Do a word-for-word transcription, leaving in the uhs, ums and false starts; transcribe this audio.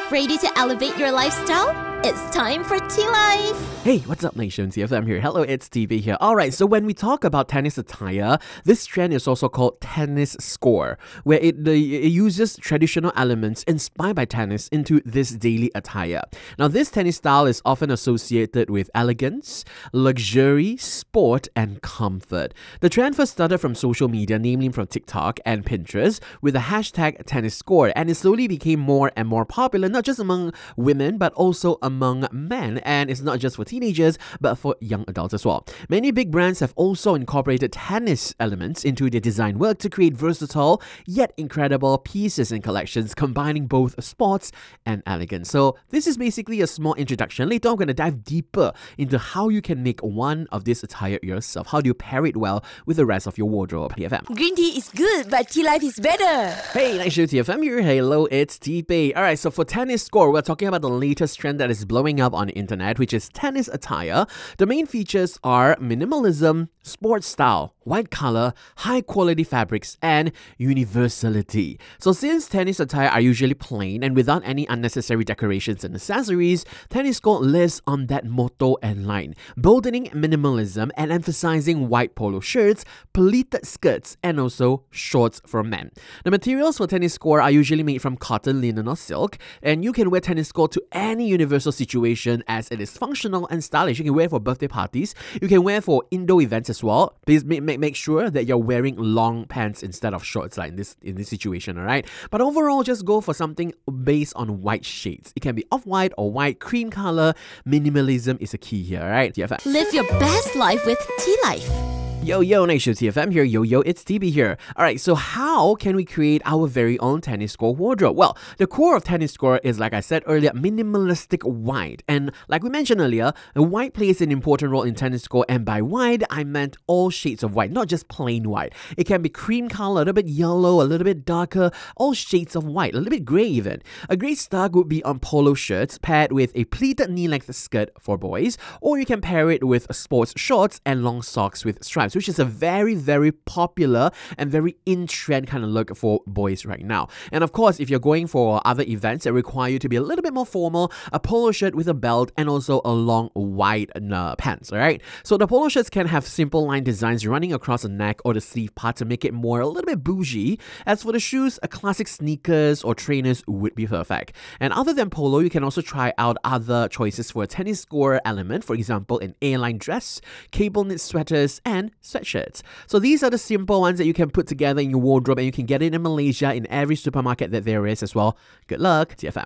Ready to elevate your lifestyle? It's time for Tea Life! Hey, what's up, Nation? T F M here. Hello, it's T B here. Alright, so when we talk about tennis attire, this trend is also called tennis score, where it, the, it uses traditional elements inspired by tennis into this daily attire. Now, this tennis style is often associated with elegance, luxury, sport, and comfort. The trend first started from social media, namely from TikTok and Pinterest, with the hashtag tennis score, and it slowly became more and more popular, not just among women, but also among men, and it's not just for teenagers, but for young adults as well. Many big brands have also incorporated tennis elements into their design work to create versatile yet incredible pieces and collections, combining both sports and elegance. So this is basically a small introduction. Later, I'm going to dive deeper into how you can make one of this attire yourself. How do you pair it well with the rest of your wardrobe? T F M. Green tea is good, but tea life is better. Hey, nice show, T F M here. Hello, it's T B. Alright, so for tennis score, we're talking about the latest trend that is blowing up on the internet, which is tennis attire. The main features are minimalism, sports style, white color, high quality fabrics, and universality. So since tennis attire are usually plain and without any unnecessary decorations and accessories, tennis score lives on that motto and line, boldening minimalism and emphasizing white polo shirts, pleated skirts, and also shorts for men. The materials for tennis score are usually made from cotton, linen, or silk, and you can wear tennis score to any universal situation as it is functional and stylish. You can wear it for birthday parties, you can wear for indoor events as well. Please make, make, make sure that you're wearing long pants instead of shorts like in this in this situation, alright? But overall, just go for something based on white shades. It can be off-white or white, cream color. Minimalism is a key here, alright? T F M. Live your best life with Tea Life. Yo, yo, Nation T F M here. Yo, yo, it's T B here. Alright, so how can we create our very own tennis score wardrobe? Well, the core of tennis score is, like I said earlier, minimalistic white. And like we mentioned earlier, white plays an important role in tennis score. And by white, I meant all shades of white, not just plain white. It can be cream color, a little bit yellow, a little bit darker, all shades of white, a little bit grey even. A great start would be on polo shirts paired with a pleated knee-length skirt for boys, or you can pair it with sports shorts and long socks with stripes, which is a very, very popular and very in-trend kind of look for boys right now. And of course, if you're going for other events that require you to be a little bit more formal, a polo shirt with a belt and also a long white uh, pants, alright? So the polo shirts can have simple line designs running across the neck or the sleeve part to make it more a little bit bougie. As for the shoes, a classic sneakers or trainers would be perfect. And other than polo, you can also try out other choices for a tennis score element, for example, an A-line dress, cable knit sweaters, and sweatshirts. So these are the simple ones that you can put together in your wardrobe, and you can get it in Malaysia in every supermarket that there is as well. Good luck, T F M.